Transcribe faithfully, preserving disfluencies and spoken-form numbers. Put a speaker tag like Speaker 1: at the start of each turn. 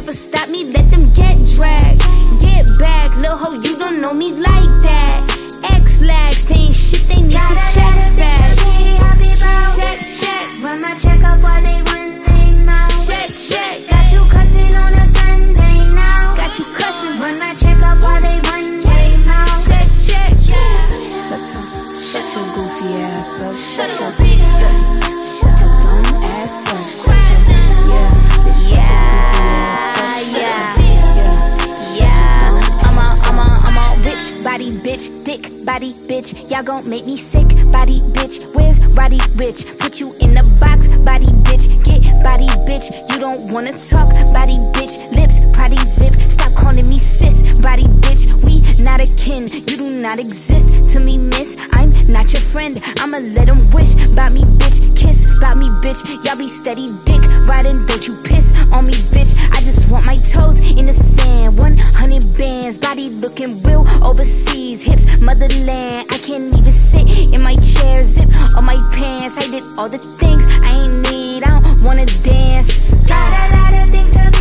Speaker 1: never stop me, let them get dragged. Get back, lil' ho, you don't know me like that. X-lags, they ain't shit, they need to check fast. Check, check, run my check up while they run they mouth. Check, check, got you cussing on a Sunday now. Got you cussing, run my check up while they run they mouth. Check, check, shut your, shut your goofy ass up. Shut your, shut, shut your dumb ass up. Shut your, yeah, shut your goofy ass up. Yeah, yeah, yeah. I'm a, I'm a, I'm a rich body bitch, thick body bitch. Y'all gon' make me sick body bitch. Where's Roddy Rich? Put you in the box, body bitch. Get body bitch. You don't wanna talk, body bitch. Lips, potty zip. Stop calling me sis, body bitch. We not a kin. You do not exist to me, miss. I'm not your friend. I'ma let them wish about me, bitch. Kiss about me, bitch. Y'all be steady dick riding. Don't you piss on me, bitch. I just want my toes in the sand. one hundred bands, body looking real overseas. Hips, motherland. I can't even sit in my chair. Zip on my pants. I did all the things I ain't need. I don't wanna dance. Got a lot of things to be